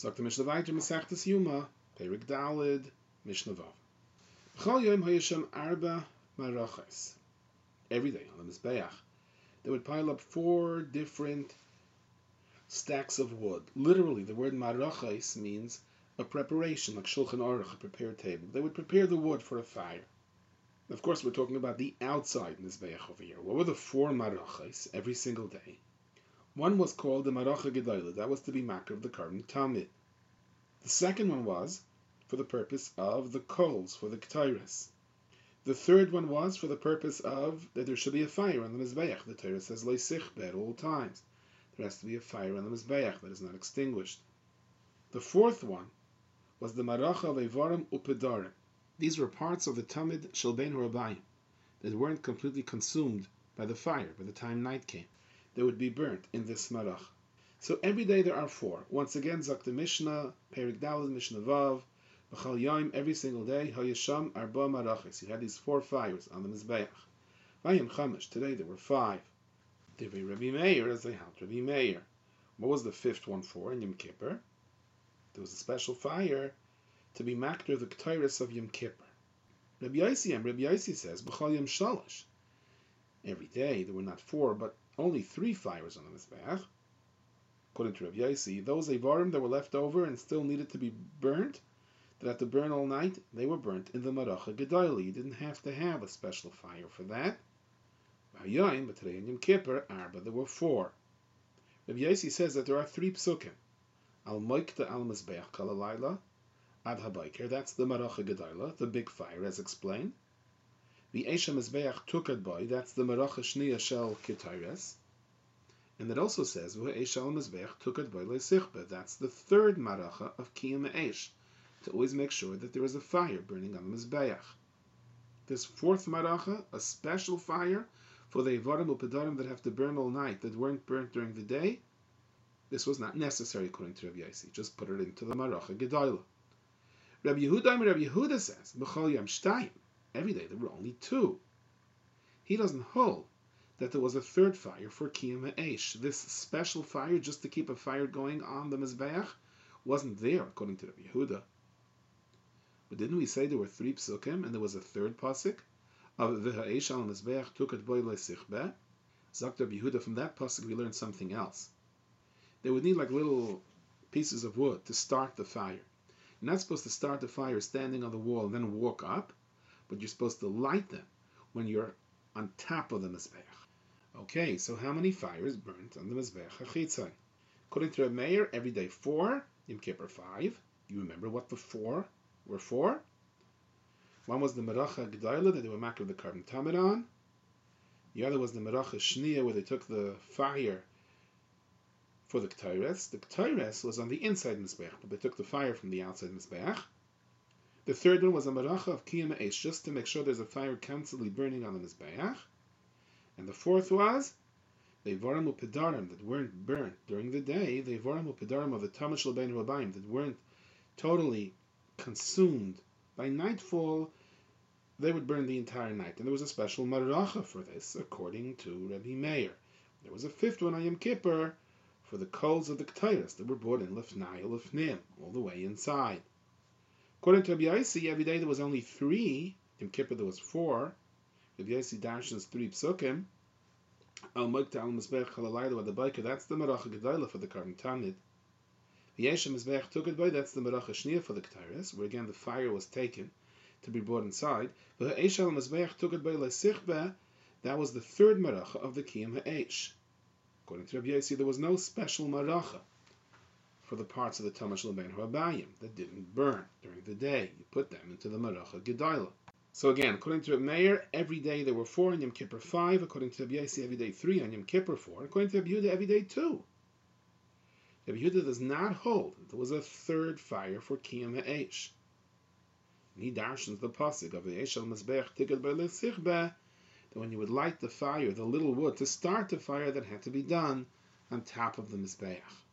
Sagt the Mishnah weiter, Masechtas Yuma, Perik Dalid, Mishnah Vav. Chol Yom Hayasham Arba Marachas. Every day on the Mizbeach, they would pile up 4 different stacks of wood. Literally, the word marachas means a preparation, like Shulchan Aruch, a prepared table. They would prepare the wood for a fire. Of course, we're talking about the outside Mizbeach over here. What were the 4 marachas every single day? One was called the Maracha Gedolah. That was to be makar of the Karban Tamid. The second one was for the purpose of the coals, for the Ketores. The third one was for the purpose of that there should be a fire on the Mizbeach. The Torah says Lo Sichbe at all times. There has to be a fire on the Mizbeach that is not extinguished. The fourth one was the Maracha Levarim Upedarim. These were parts of the Tamid Shel Ben Horabayim that weren't completely consumed by the fire by the time night came. They would be burnt in this Marach. So every day there are 4. Once again, Zak the Mishnah, Perik Daled, Mishnah Vav, B'chal Yom, every single day, Hayasham Arba Marachis. You had these 4 fires on the Mizbeach. Vayim Chamish, today there were 5. Divrei Rabbi Meir, as they held Rabbi Meir. What was the 5th one for in Yom Kippur? There was a special fire to be makar the Ketores of Yom Kippur. Rabbi Yossi says, B'chal Yom Shalosh. Every day there were not 4, but only 3 fires on the Mizbeach. According to Rabbi Yossi, those Evarim that were left over and still needed to be burnt, that had to burn all night, they were burnt in the Maracha Gedolah. You didn't have to have a special fire for that. But today in Yom Kippur, there were 4. Rabbi Yossi says that there are 3 psukim. Al Moikta al Mizbeach Kalalayla, Ad HaBaiker, that's the Maracha Gedolah, the big fire as explained. The Esha Mizbeach Tukad Boy, that's the Maracha Shniya Shel Ketores. And it also says, Esha al Mizbeach Tukad Boy Leisichbe, that's the 3rd Maracha of Kiyam Eish, to always make sure that there is a fire burning on the Mizbeach. This 4th Maracha, a special fire for the Evarim Upedarim that have to burn all night, that weren't burnt during the day, this was not necessary according to Rabbi Yossi. Just put it into the Maracha Gedolah. Rabbi Yehuda says, B'chol Yom Shtayim, every day there were only 2. He doesn't hold that there was a 3rd fire for Kiyam Eish. This special fire, just to keep a fire going on the Mizbeach, wasn't there according to Rabbi Yehuda. But didn't we say there were 3 psukim and there was a 3rd pasuk of V'ha'esh al Mizbeach tukat boy leisichbe? Zakt Rabbi Yehuda, from that pasuk we learned something else. They would need like little pieces of wood to start the fire. You're not supposed to start the fire standing on the wall and then walk up, but you're supposed to light them when you're on top of the Mizbeach. Okay, so how many fires burnt on the Mizbeach HaChitzon? According to Rabbi Meir, every day 4, Yom Kippur 5. You remember what the 4 were for? One was the Maracha Gedolah that they were makar the Karban Tamid on. The other was the Maracha Shniya where they took the fire for the Ketores. The Ketores was on the inside Mizbeach, but they took the fire from the outside Mizbeach. The 3rd one was a Maracha of Kiyam Eish, just to make sure there's a fire constantly burning on the Mizbeach. And the 4th was the Evarim Upedarim that weren't burnt during the day, the Evarim Upedarim of the Tamid Shel Ben Horabayim that weren't totally consumed by nightfall. They would burn the entire night. And there was a special Maracha for this, according to Rabbi Meir. There was a 5th one on Yom Kippur for the coals of the Ketores that were brought in Lefnai Lefnim, all the way inside. According to Rabbi Yossi, every day there was only 3. Yom Kippur there was 4. Rabbi Yossi dashes 3 psukim. Al Moikta al Mizbeach Kalalayla wa the Biker, that's the Maracha Gedolah for the Karban Tamid. The Esha Mizbeach Tukad Boy, that's the Maracha Shniya for the Ketores, where again the fire was taken to be brought inside. But Esha al Mizbeach Tukad Boy Leisichbe, that was the 3rd Maracha of the Kiyam Eish. According to Rabbi Yossi, there was no special Maracha for the parts of the Tamid Shel Ben Horabayim that didn't burn during the day. You put them into the Maracha Gedolah. So again, according to Rabbi Meir, every day there were 4 on Yom Kippur 5. According to Rabbi Yossi, every day 3 on Yom Kippur 4. According to Rabbi Yehuda, every day 2. Rabbi Yehuda does not hold that there was a 3rd fire for Kiyam Eish. And he darshans the pasuk of the Eish al Mizbeach Tikad Boy Leisichbe, that when you would light the fire, the little wood, to start the fire, that had to be done on top of the Mizbeach.